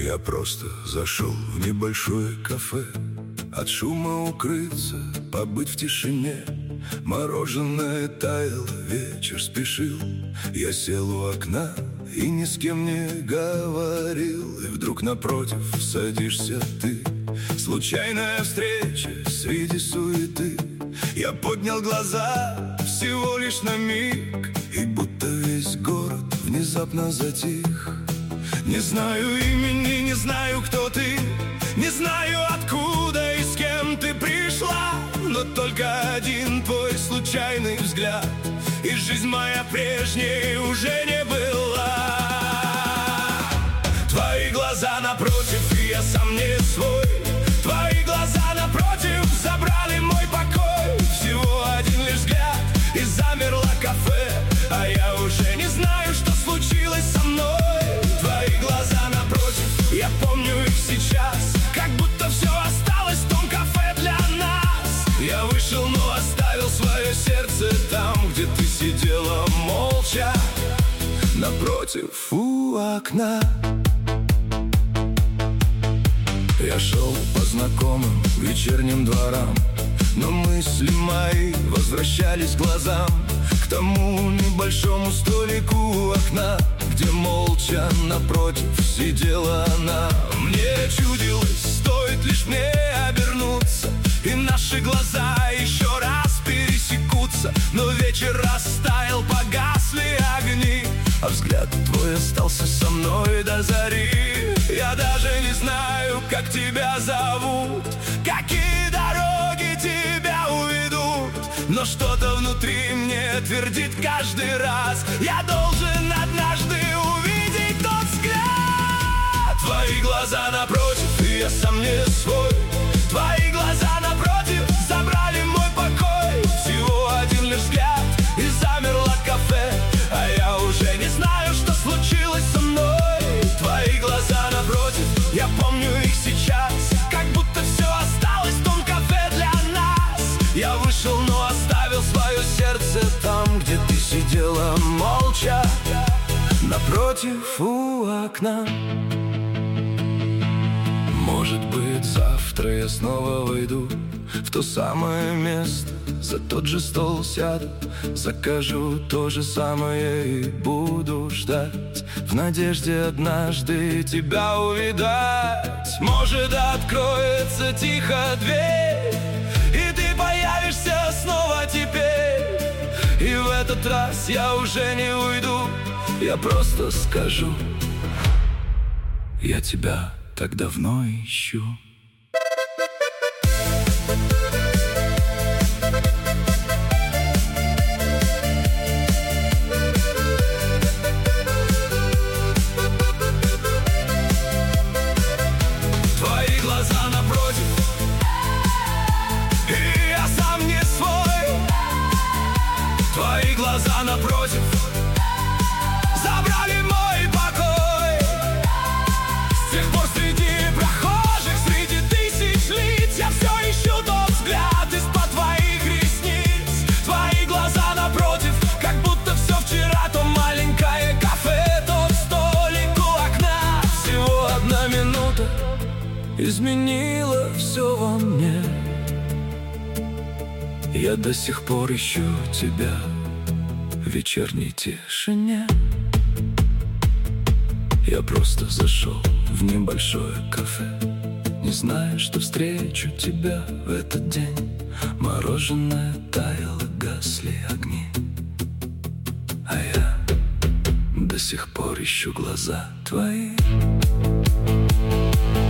Я просто зашел в небольшое кафе, от шума укрыться, побыть в тишине. Мороженое таяло, вечер спешил. Я сел у окна и ни с кем не говорил. И вдруг напротив садишься ты. Случайная встреча среди суеты. Я поднял глаза всего лишь на миг, и будто весь город внезапно затих. Не знаю имени, не знаю, кто ты, не знаю, откуда и с кем ты пришла, но только один твой случайный взгляд, и жизнь моя прежней уже не была. Твои глаза напротив, и я сам не свой. Твои глаза напротив забрали мой покой. Всего один лишь взгляд, и замерло кафе, а я уже не знаю, что случилось со мной. Твои глаза напротив, я помню их сейчас, как будто все осталось в том кафе для нас. Я вышел, но оставил свое сердце там, где ты сидела молча, напротив у окна. Я шел по знакомым вечерним дворам, но мысли мои возвращались к глазам, к тому небольшому столику у окна, где молча напротив сидела она. Мне чудилось, стоит лишь мне обернуться, и наши глаза еще раз пересекутся. Но вечер растаял, погасли огни, а взгляд твой остался со мной до зари. Я даже не знаю, как тебя зовут, какие дороги тебя уведут, но что-то внутри мне твердит каждый раз: я должен однажды увидеть тот взгляд. Твои глаза напротив, и я сам не свой. Твои глаза напротив забрали мой покой. Всего один лишь взгляд, и замерло кафе, а я уже не знаю, что случилось со мной. Твои глаза напротив, я помню их сейчас, как будто все осталось в том кафе для нас. Я вышел, но оставил свое сердце там, где ты сидела молча, напротив у окна. Может быть, завтра я снова войду в то самое место, за тот же стол сяду, закажу то же самое и буду ждать, в надежде однажды тебя увидать. Может, откроется тихо дверь, и ты появишься снова теперь, и в этот раз я уже не уйду, я просто скажу: я тебя так давно ищу. Твои глаза напротив, и я сам не свой. Твои глаза напротив забрали мой покой. С тех пор среди прохожих, среди тысяч лиц, я все ищу тот взгляд из-под твоих ресниц. Твои глаза напротив, как будто все вчера. То маленькое кафе, тот столик у окна. Всего одна минута изменила все во мне. Я до сих пор ищу тебя в вечерней тишине. Я просто зашел в небольшое кафе, не зная, что встречу тебя в этот день. Мороженое таяло, гасли огни, а я до сих пор ищу глаза твои.